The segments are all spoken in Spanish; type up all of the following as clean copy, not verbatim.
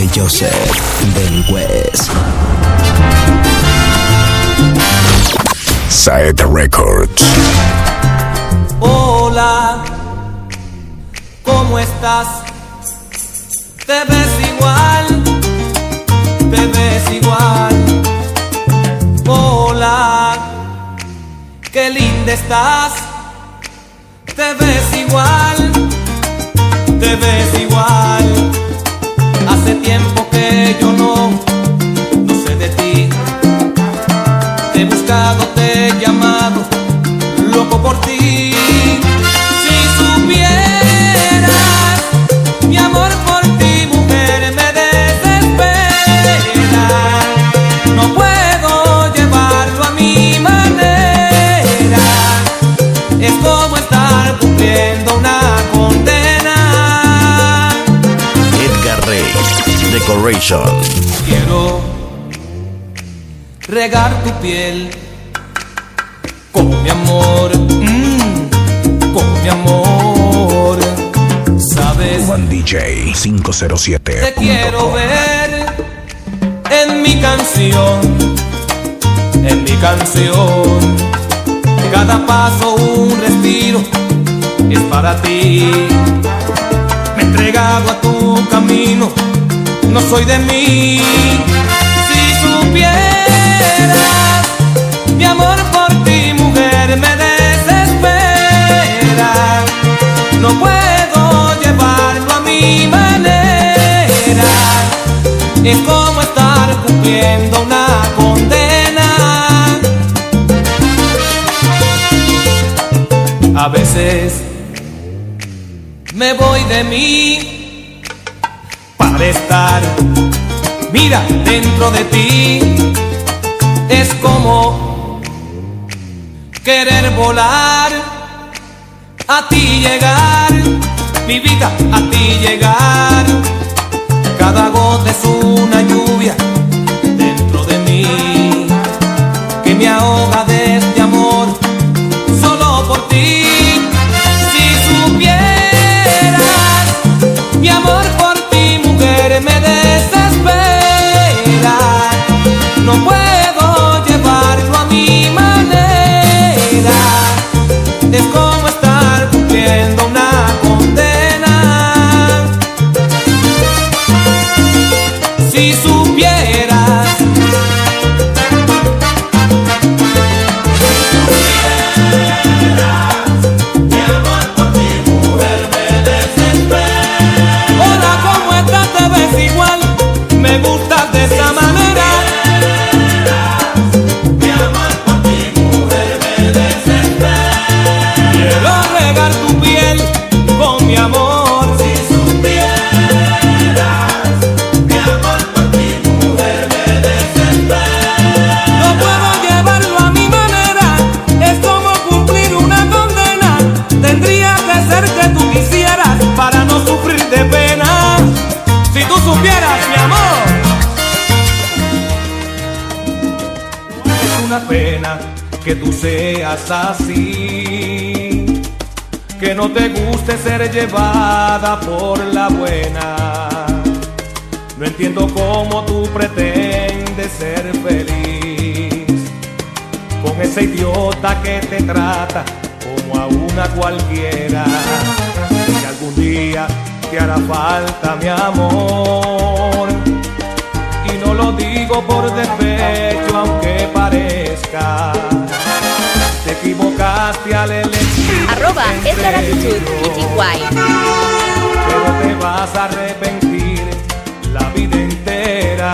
DJ Joseph del West. Saed Records. Hola, ¿cómo estás? Te ves igual, te ves igual. Hola, qué linda estás. Te ves igual, te ves igual. Hace tiempo que yo no sé de ti. Te he buscado, te he llamado, loco por ti. Si supieras, mi amor por ti, mujer, me desespera. No puedo llevarlo a mi manera. Es como estar cumpliendo una condena. Edgar Rey Decoration. Quiero regar tu piel con mi amor, con mi amor. ¿Sabes? Juan DJ 507. Te quiero ver en mi canción, en mi canción. Cada paso un respiro es para ti. Me he entregado a tu camino, no soy de mí. Si supieras, mi amor por ti, mujer, me desespera. No puedo llevarlo a mi manera. Es como estar cumpliendo una condena. A veces me voy de mí para estar, mira, dentro de ti. Es como querer volar, a ti llegar, mi vida, a ti llegar. Cada gota es una lluvia dentro de mí que me ahoga de este amor solo por ti. Si supieras, mi amor por ti, mujer, me desespera. No puedo llevarlo a mi manera. Es como estar cumpliendo una condena. Si supieras, mi amor por ti, mujer, me desespera. Hola, ¿cómo estás? Te ves igual, me gustas de esa manera. Mi amor por ti, mujer, me desespera. Quiero regar tu piel con mi amor. Si supieras, mi amor por ti, mujer, me desespera. No puedo llevarlo a mi manera, es como cumplir una condena. Tendría que ser que tú quisieras para no sufrir de pena. Si tú supieras, mi amor, es una pena que tú seas así, que no te guste ser llevada por la buena. No entiendo cómo tú pretendes ser feliz con ese idiota que te trata como a una cualquiera. Si algún día te hará falta mi amor, y no lo digo por despecho aunque parezca, te equivocaste al elegir @EdgarAttitude pero te vas a arrepentir la vida entera.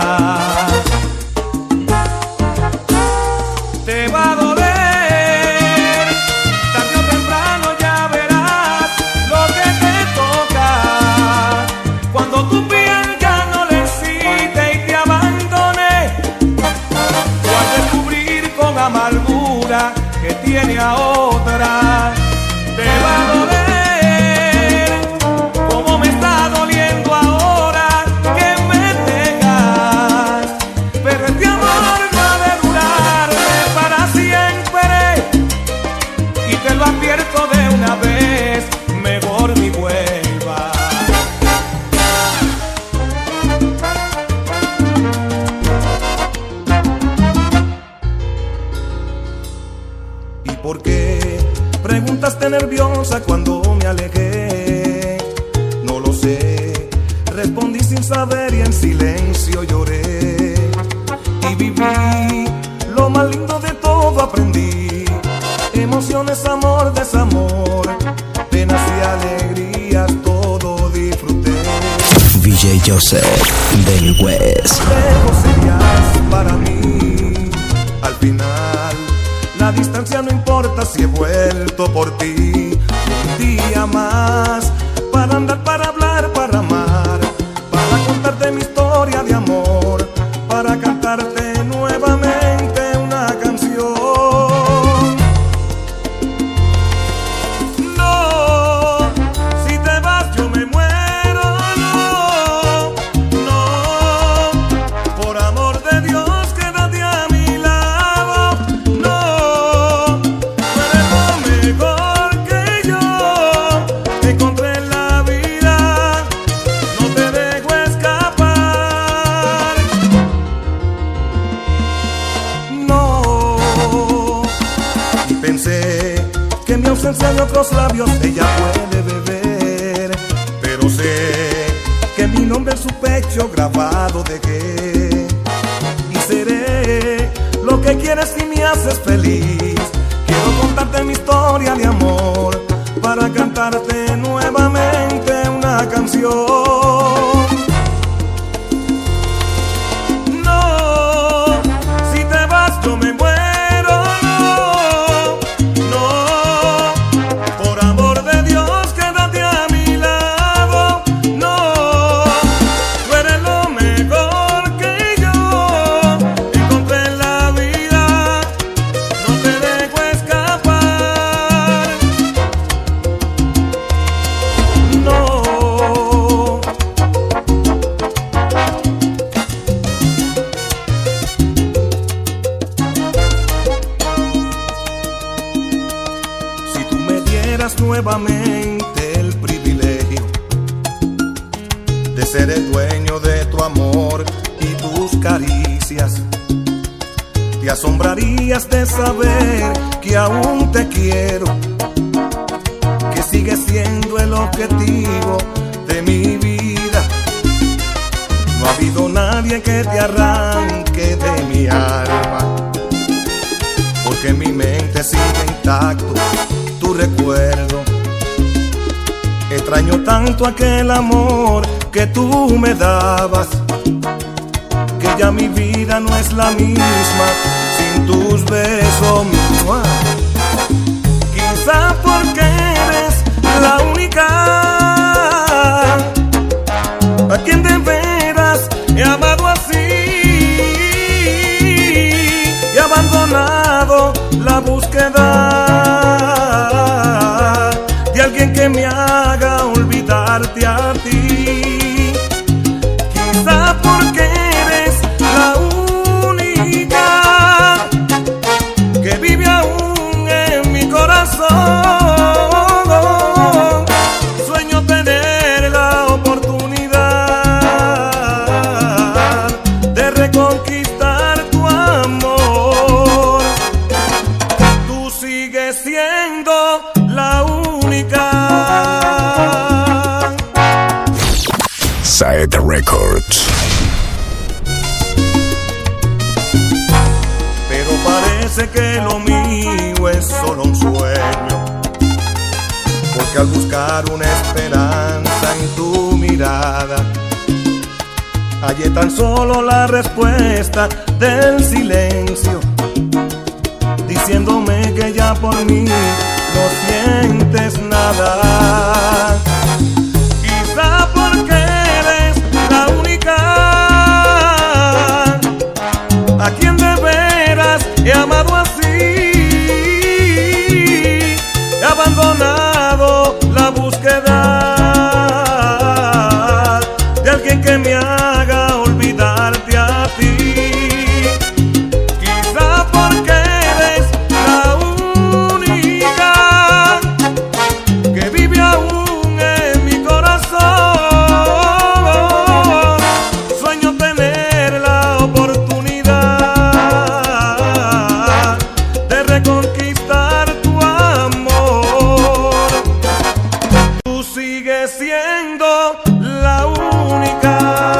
Te va a doler, tarde o temprano ya verás lo que te toca. Cuando tu piel ya no le excite y te abandone, o al descubrir con amargura que tiene a otra, te va a doler como me está doliendo ahora que me dejas. Pero este amor no ha de durarme para siempre, y te lo advierto de una vez, mejor ni vuelva. preguntaste nerviosa cuando me alejé. No lo sé, respondí sin saber y en silencio lloré. Y viví lo más lindo de todo, aprendí. Emociones, amor, desamor, penas y alegrías, todo disfruté. VJ Joseph del West. Lejos serías para mí. Al final, la distancia no importa si he vuelto por ti. Un día más, para andar, para hablar, para amar, para contarte mi historia de amor, para cantarte nuevamente una canción. No, si te vas yo me muero, no, no, por amor de Dios quédate a mi lado, no, tú eres lo mejor que yo encontré en la vida, no te dejo escapar, no. Y pensé que en mi ausencia de otros labios ella puede beber, pero sé que mi nombre en su pecho grabado dejé. Y seré lo que quieres si me haces feliz. Quiero contarte mi historia de amor, para cantarte nuevamente una canción. No, si te vas yo me muero, no, no, por amor de Dios quédate a mi lado, no, tú eres lo mejor que yo encontré en la vida, no te dejo escapar, no. Si tú me dieras nuevamente el privilegio de ser el dueño de tu amor y tus caricias, te asombrarías de saber que aún te quiero, que sigues siendo el objetivo de mi vida. No ha habido nadie que te arranque de mi alma, porque en mi mente sigue intacto tu recuerdo. Extraño tanto aquel amor que tú me dabas, que ya mi vida no es la misma sin tus besos. ¡Mua! Quizá porque eres la única a quien de veras he amado así, y abandonado la búsqueda de alguien que me haga olvidarte a ti. Quizá porque eres la única que vive aún en mi corazón. Sueño tener la oportunidad de reconquistar tu amor. Tú sigues siendo la única. Saeta Records. Pero parece que lo mío es solo un sueño, porque al buscar una esperanza en tu mirada, hallé tan solo la respuesta del silencio, diciéndome que ya por mí no sientes nada. Quizá porque eres la única a quien de veras he amado así, he abandonado la búsqueda de alguien que me haga olvidarte a ti. Quizá porque eres la única que vive aún la única.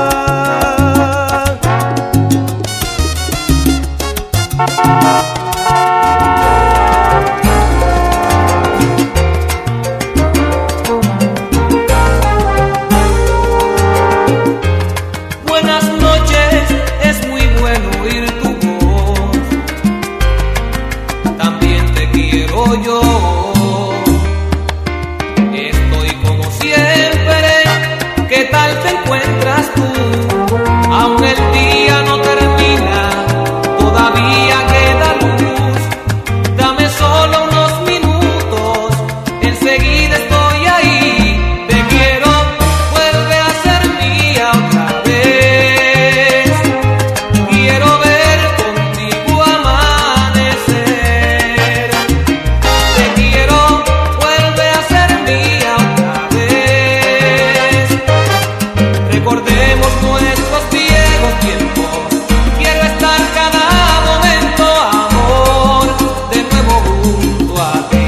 Buenas noches, es muy bueno oír tu voz. También te quiero yo. Estoy como siempre. ¿Qué tal te encuentras tú? Aún el día no termina, todavía queda luz. Dame solo unos minutos, enseguida estoy ahí. Te quiero, vuelve a ser mía otra vez. Quiero ver contigo amanecer. Te quiero, vuelve a ser mía otra vez. Recordemos nuestros viejos tiempos. Quiero estar cada momento, amor, de nuevo junto a ti.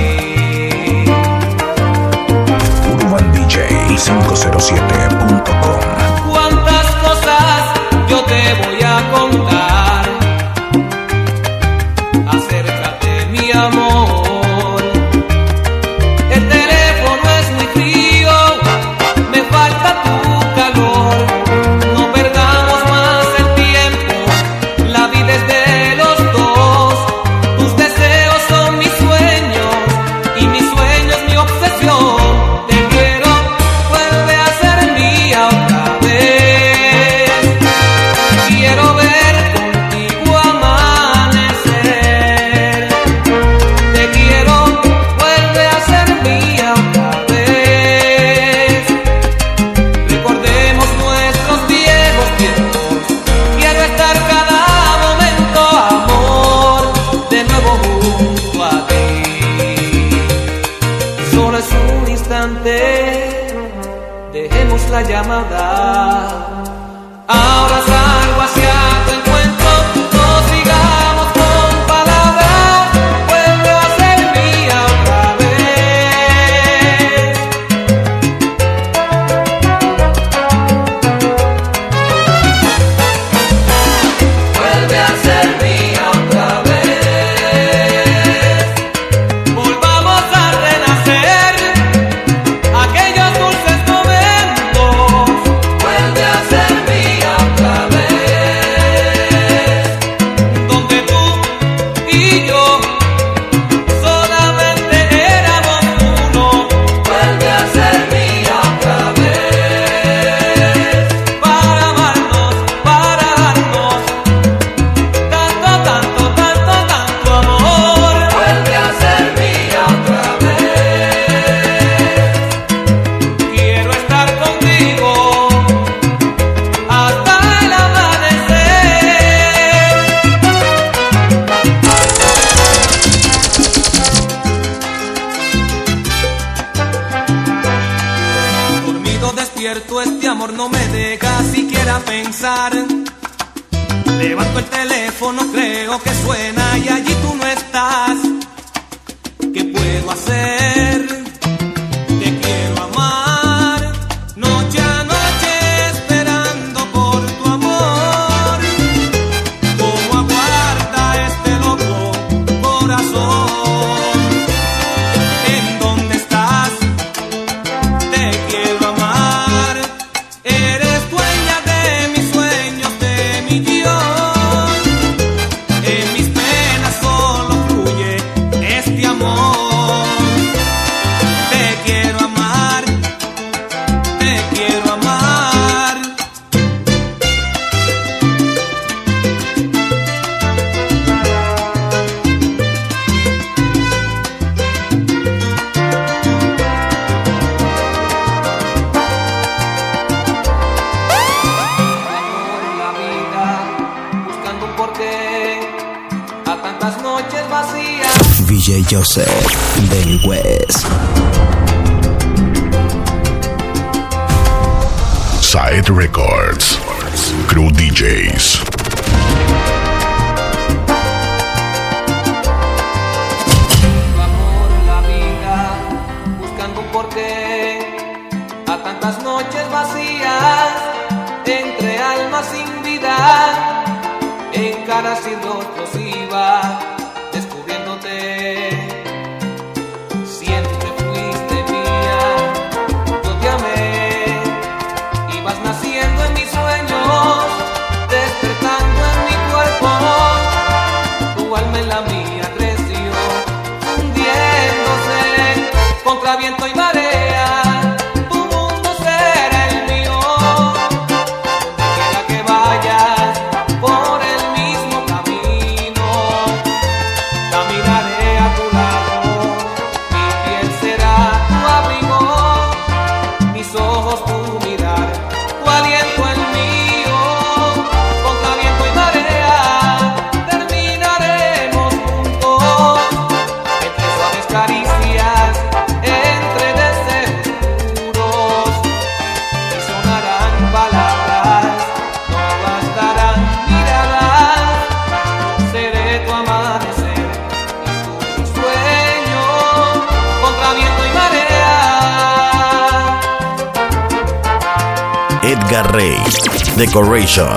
UrbanDJ507.com. Cuántas cosas yo te voy a contar. Acércate, mi amor. El teléfono es muy frío, me falta tu calor. No perdamos más el tiempo, la vida es de los dos. Tus deseos son mis sueños y mis sueños mi obsesión. Te quiero, vuelve a ser mía otra vez. Quiero ver contigo amanecer. Te quiero, vuelve a ser mía otra vez. Recordemos nuestros viejos tiempos. Quiero estar cada momento, amor, de nuevo junto a ti. Solo es un instante, dejemos la llamada. Ahora salgo hacia tu encuentro, no sigamos con palabras. Vuelve a ser mía otra vez. Vuelve a ser mía otra vez. Volvamos a renacer, aquellos dulces momentos. Vuelve a ser mía otra vez. Donde tú y yo solamente éramos uno. Vuelve a ser mía otra vez. Para amarnos, para darnos tanto, tanto, tanto, tanto amor. Vuelve a ser mía otra vez. Quiero estar contigo hasta el amanecer. Dormido, despierto, este amor no me deja siquiera pensar. Levanto el teléfono, creo que suena y allí tú no estás. ¿Qué puedo hacer? Te quiero amar, noche a noche esperando por tu amor. ¿Cómo aguarda este loco corazón? ¿En dónde estás? Te quiero amar. Eres dueña de mis sueños, de mi guión. En mis penas solo fluye este amor. Te quiero amar, te quiero amar. Amor, la vida, buscando un porqué a tantas noches vacías. VJ Joseph del West. Side Records. Crew DJs. Tu amor, la vida, buscando un porqué a tantas noches vacías, entre almas sin vida, en caras y rostros iba descubriéndote. Siempre fuiste mía, yo te amé, ibas naciendo en mis sueños, despertando en mi cuerpo, tu alma en la mía creció, hundiéndose contra viento y marea. Edgar Rey Decoration.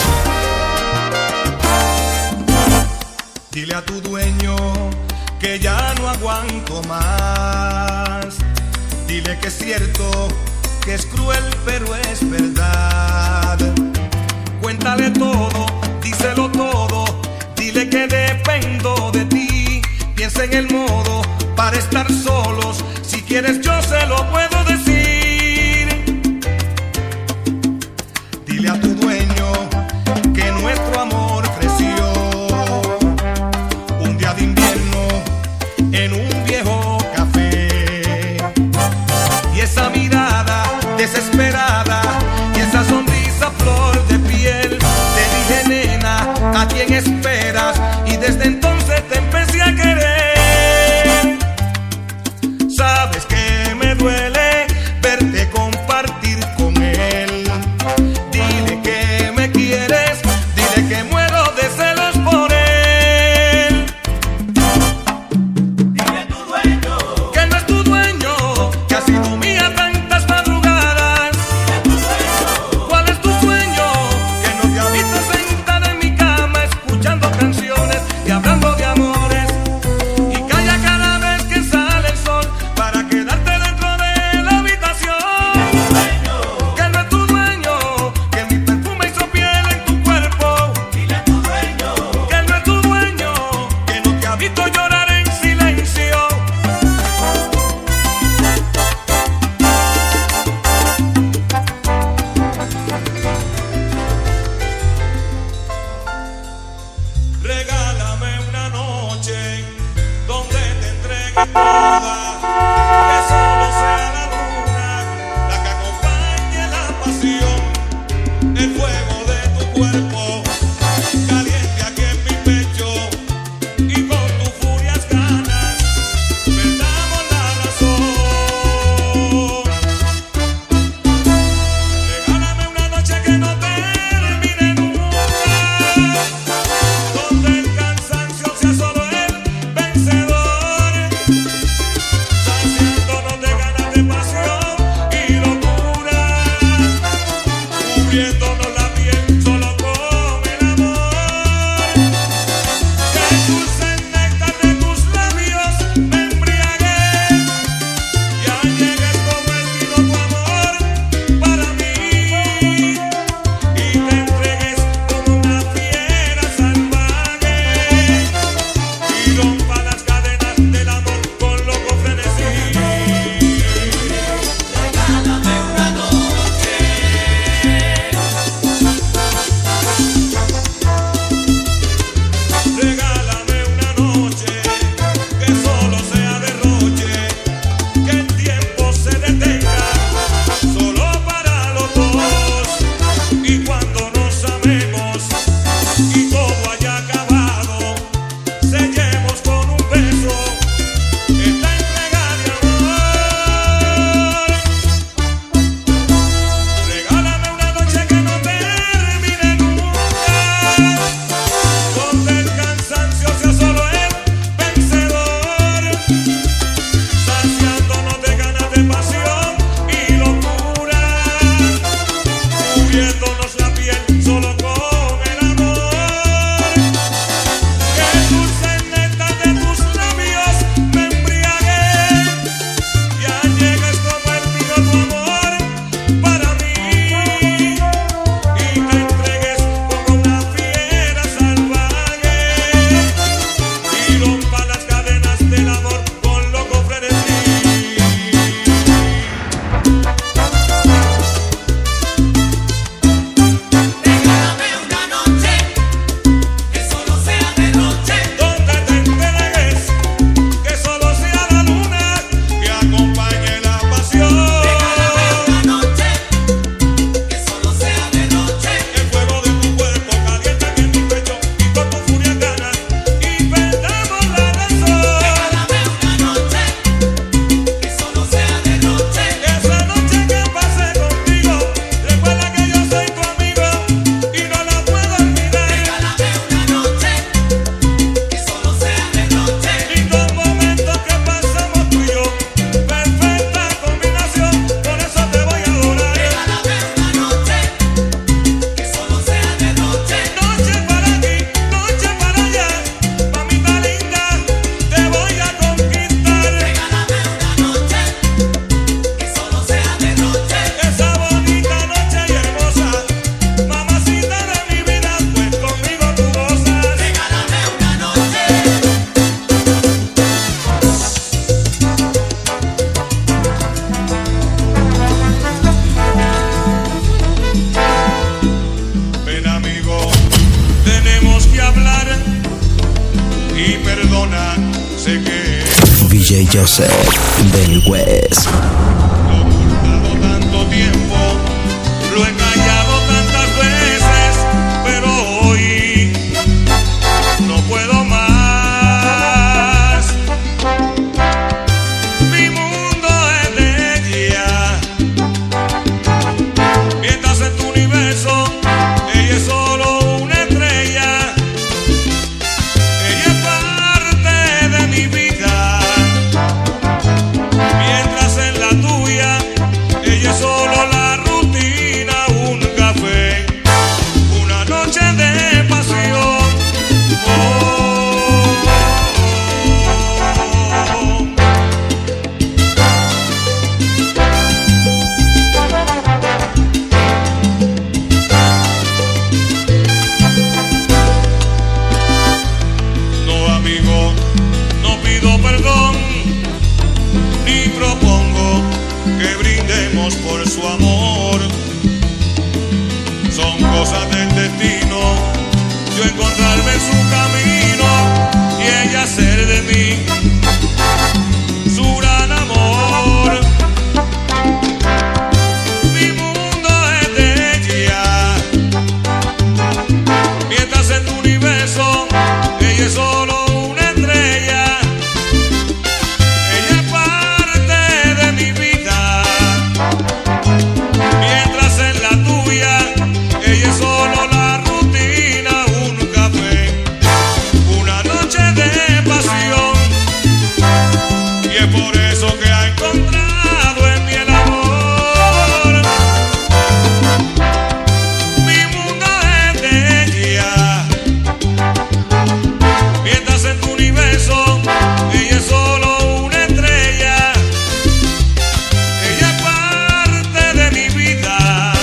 Dile a tu dueño que ya no aguanto más. Dile que es cierto, que es cruel, pero es verdad. Cuéntale todo, díselo todo. Dile que dependo de ti. Piensa en el modo para estar solos. Si quieres yo se lo puedo decir. Dile a tu dueño que nuestro amor creció un día de invierno en un viejo café. Y esa mirada desesperada y esa sonrisa flor de piel. Te dije, nena, ¿a quién esperas? Y desde entonces te empecé a querer. Sabes que me duele verte compartir con él. Dile que me quieres, dile que muero de celos por él. Dile a tu dueño que no es tu dueño, que ha sido mía tantas madrugadas. Dile a tu dueño cuál es tu sueño, que no te ha visto sentada en mi cama escuchando canciones y hablando DJ Joseph del West. Lo he ocultado tanto tiempo, lo he callado tantas veces, pero hoy no puedo más. Mi mundo es de ella, mientras en tu universo ella es solo una estrella. Ella es parte de mi vida, mientras en la tuya ella es solo la rutina, un café, una noche de pasión. No, amigo, no pido perdón, ni propongo que brindemos por su amor. Son cosas del destino, yo encontrarme en su camino y ella ser de mí su gran amor. Mi mundo es de ella, mientras en tu universo ella es solo una estrella. Ella es parte de mi vida, mientras en la tuya ella es solo la rutina, un café, una noche de pasión. Y es por eso que ha encontrado en mí el amor. Mi mundo es de ella, mientras en tu universo ella es solo una estrella. Ella es parte de mi vida,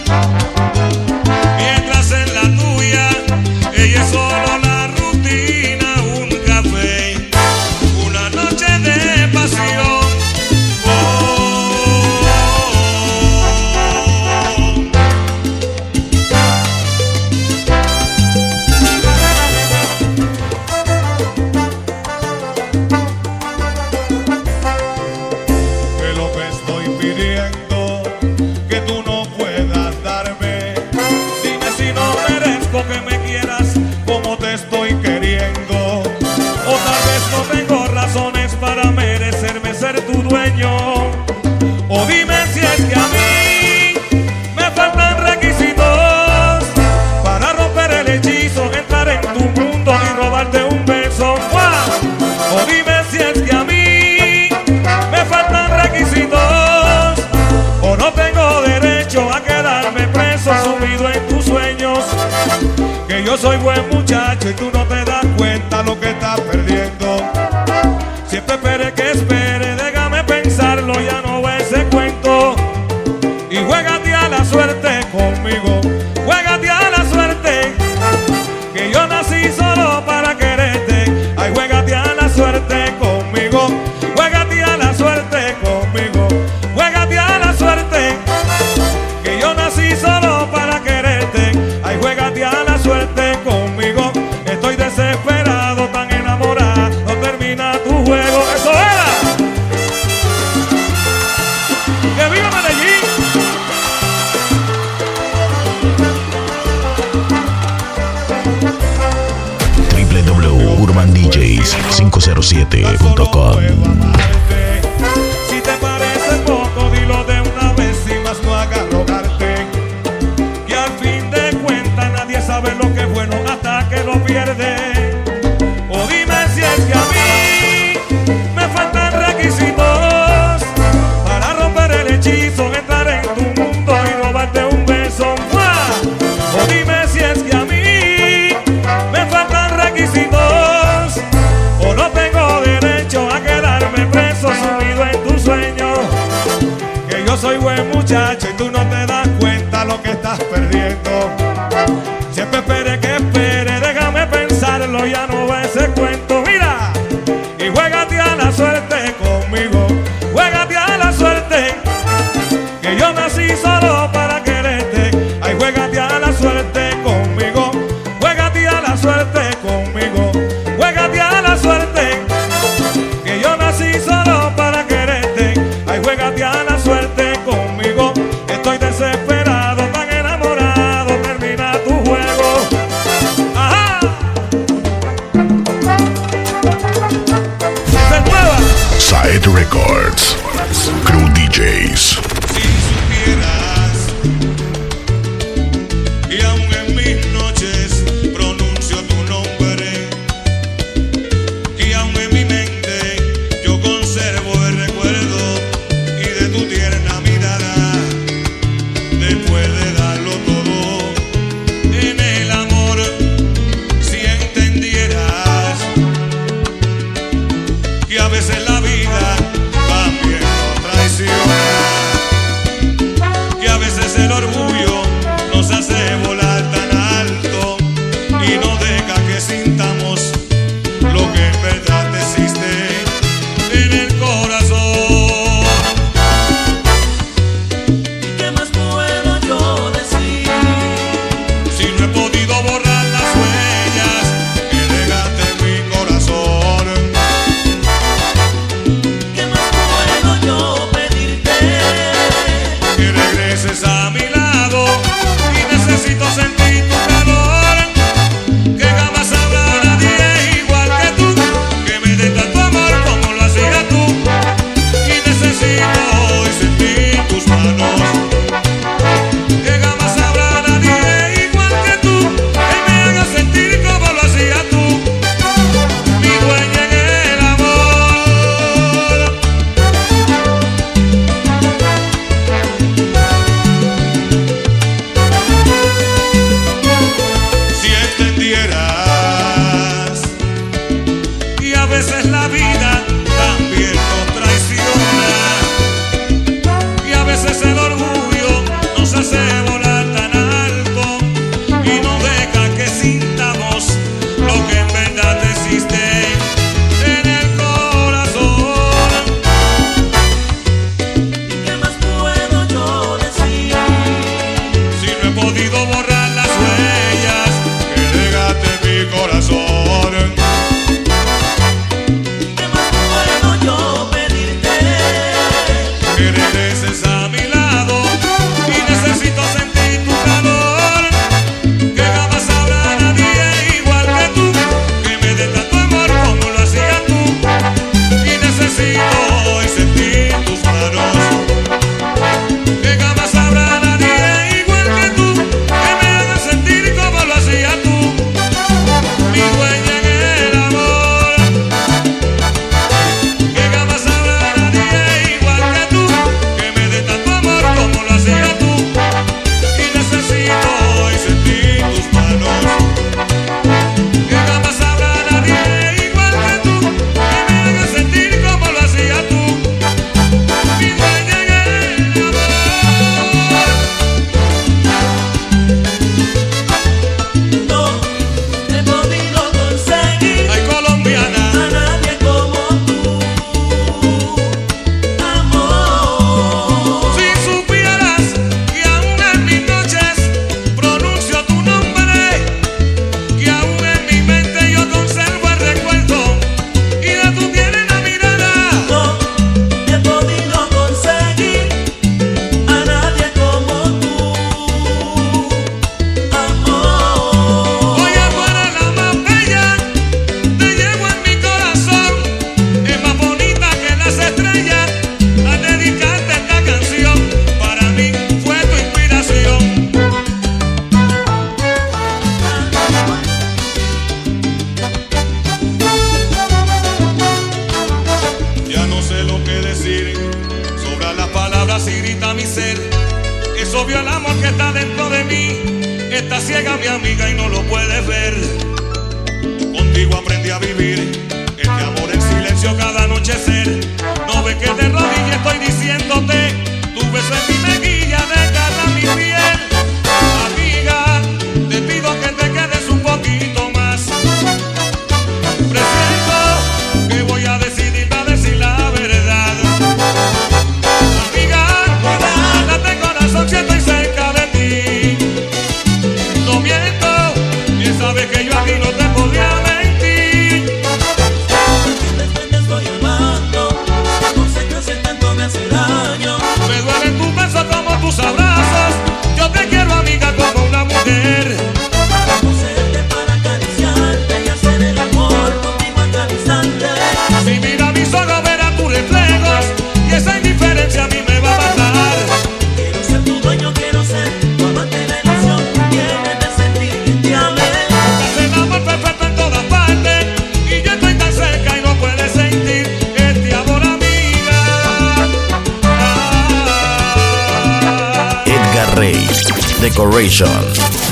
mientras en la tuya ella es solo la rutina, un café, una noche de pasión. Que lo que estoy pidiendo, que tú no puedas darme. Dime si no merezco que me quieras como te estoy queriendo. O tal vez no tengo razones para merecerme ser tu dueño. O dime si es que a mí me faltan requisitos para romper el hechizo, entrar en tu mundo y robarte un beso. ¡Mua! O dime si es que a mí me faltan requisitos, o no tengo derecho a quedarme preso, sumido en tus sueños. Que yo soy buen muchacho y tú no te das cuenta lo que estás perdiendo. Siempre espere que espere, déjame pensarlo, ya no va ese cuento. Y juégate a la suerte conmigo, juégate a la suerte, que yo nací solo para quererte. Ay, juégate a la suerte conmigo, juégate a la suerte conmigo, juégate a la suerte, que yo nací solo para quererte. Ay, juégate a la suerte conmigo, estoy desesperado, tan enamorado, no termina tu juego. ¡Eso era! ¡Que viva Medellín! www.urbandjs507.com. Si te parece poco, dilo de una vez y más no hagas rogarte. Que al fin de cuentas nadie sabe lo que es bueno hasta que lo pierde. O dime si es que a mí me faltan requisitos para romper el hechizo, entrar en tu mundo y robarte un beso. ¡Mua! O dime si es que a mí me faltan requisitos, o no tengo derecho a quedarme preso, sumido en tus sueños. Que yo soy buen muchacho y tú no te das cuenta lo que estás perdiendo. Siempre espere que espere, déjame pensarlo, ya no va ese cuento. Mira, y juégate a la suerte conmigo, juégate a la suerte, que yo nací solo para quererte. Ay, juégate a la suerte conmigo, juégate a la suerte conmigo, juégate a la suerte, que yo nací solo Está ciega mi amiga y no lo puedes ver. Contigo aprendí a vivir este amor en silencio cada anochecer. No ves que de rodillas estoy diciéndote, tu beso en mi mejilla desgarra mi piel. Amiga, te pido que te quedes un poquito más. Presiento que voy a decidir la verdad. Amiga, date corazón si estoy cerca de ti. No miento, bien sabes que yo aquí no te podría mentir. Te estoy amando, no sé qué hace tanto me hace daño. Me duelen tus besos como tus abrazos. Yo te quiero, amiga, como una mujer. Para conocerte, para acariciarte y hacer el amor contigo a cada instante. Si mira mis ojos verás tus reflejos y esa indiferencia a mí me va a matar. Quiero ser tu dueño, quiero ser tu amante, la ilusión que tienes de sentir que te amé. Estás el amor perfecto en todas partes y yo estoy tan cerca y no puedes sentir este amor, amiga. Edgar Rey Decoration.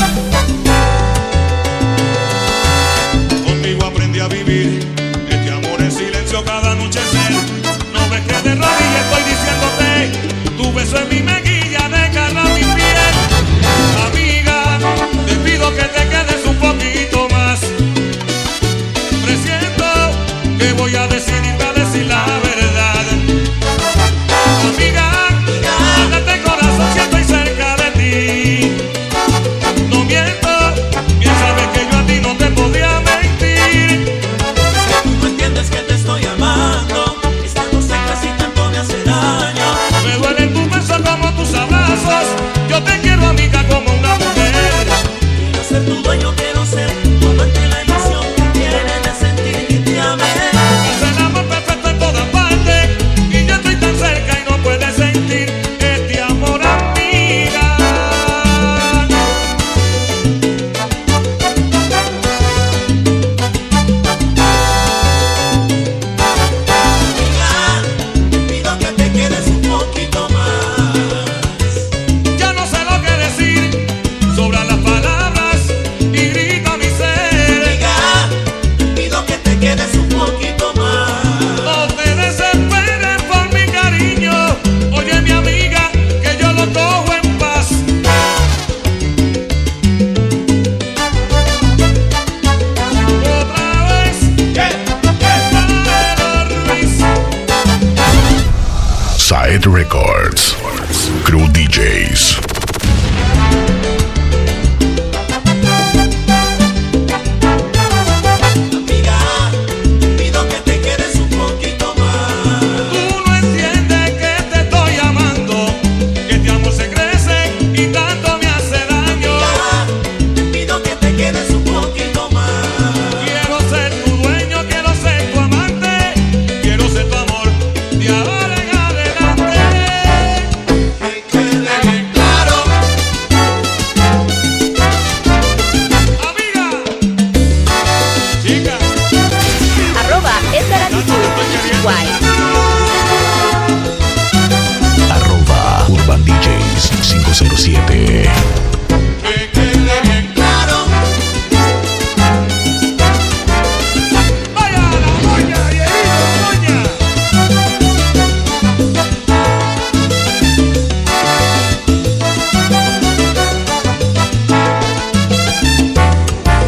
Contigo aprendí a vivir este amor en silencio cada anochecer. No ves que de rodillas estoy diciéndote, tu beso en mi mejilla desgarra mi piel. Amiga, te pido que te quedes un poquito más. Presiento que voy a decir la verdad. Amiga, date corazón si estoy cerca de ti. No miento, bien sabes que yo a ti no te podría mentir. Tú entiendes que te estoy amando, estando cerca si tanto me hace daño. Me duelen tus besos como tus abrazos. Yo te quiero, amiga, como una mujer. Quiero ser tu dueño, quiero ser tu amante, la ilusión que tienes de sentir que te amé. Es el amor perfecto en todas partes y yo estoy tan cerca y no puedes sentir este amor, amiga. Amiga, te pido que te quedes un poquito más. Ya no sé lo que decir, sobran las palabras y grita mi ser. Amiga, te pido que te quedes un poquito más. No te desesperes por mi cariño. Oye, mi amiga, que yo lo cojo en paz. Otra vez, Pedro Ruiz. Saed Records. Crew DJs. Amiga, te pido que te quedes un poquito más. Tú no entiendes que te estoy amando, que este amor se crece y tanto me hace daño. Amiga, te pido que te quedes un poquito más. Quiero ser tu dueño, quiero ser tu amante, quiero ser tu amor de ahora en adelante. Que quede bien claro. Amiga, chica, @Urban DJs 507. Que quede bien claro. vaya la moña, Dieguito, moña.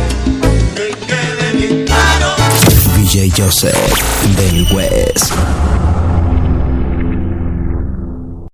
Que quede bien claro. DJ Joseph del West.